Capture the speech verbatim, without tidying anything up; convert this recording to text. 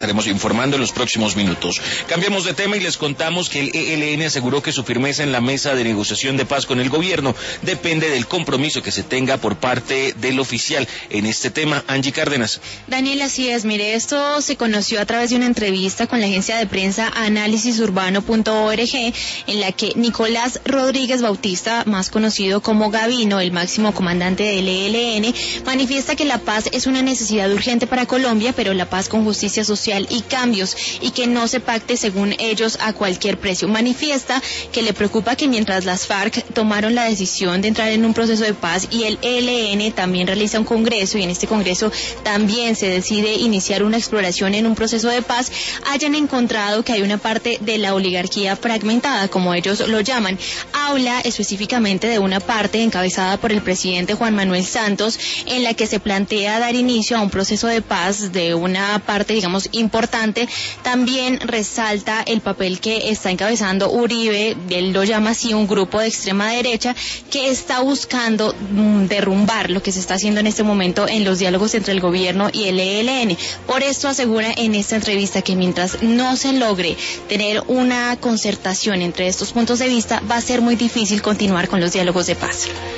Estaremos informando en los próximos minutos. Cambiamos de tema y les contamos que el E L N aseguró que su firmeza en la mesa de negociación de paz con el gobierno depende del compromiso que se tenga por parte del oficial en este tema. Angie Cárdenas. Daniel, así es. Mire, esto se conoció a través de una entrevista con la agencia de prensa análisis urbano punto org, en la que Nicolás Rodríguez Bautista, más conocido como Gavino, el máximo comandante del E L N, manifiesta que la paz es una necesidad urgente para Colombia, pero la paz con justicia social y cambios, y que no se pacte según ellos a cualquier precio. Manifiesta que le preocupa que mientras las FARC tomaron la decisión de entrar en un proceso de paz y el E L N también realiza un congreso, y en este congreso también se decide iniciar una exploración en un proceso de paz, hayan encontrado que hay una parte de la oligarquía fragmentada, como ellos lo llaman. Habla específicamente de una parte encabezada por el presidente Juan Manuel Santos, en la que se plantea dar inicio a un proceso de paz de una parte, digamos, importante. También resalta el papel que está encabezando Uribe, él lo llama así, un grupo de extrema derecha que está buscando mm, derrumbar lo que se está haciendo en este momento en los diálogos entre el gobierno y el E L N. Por esto asegura en esta entrevista que mientras no se logre tener una concertación entre estos puntos de vista, va a ser muy difícil continuar con los diálogos de paz.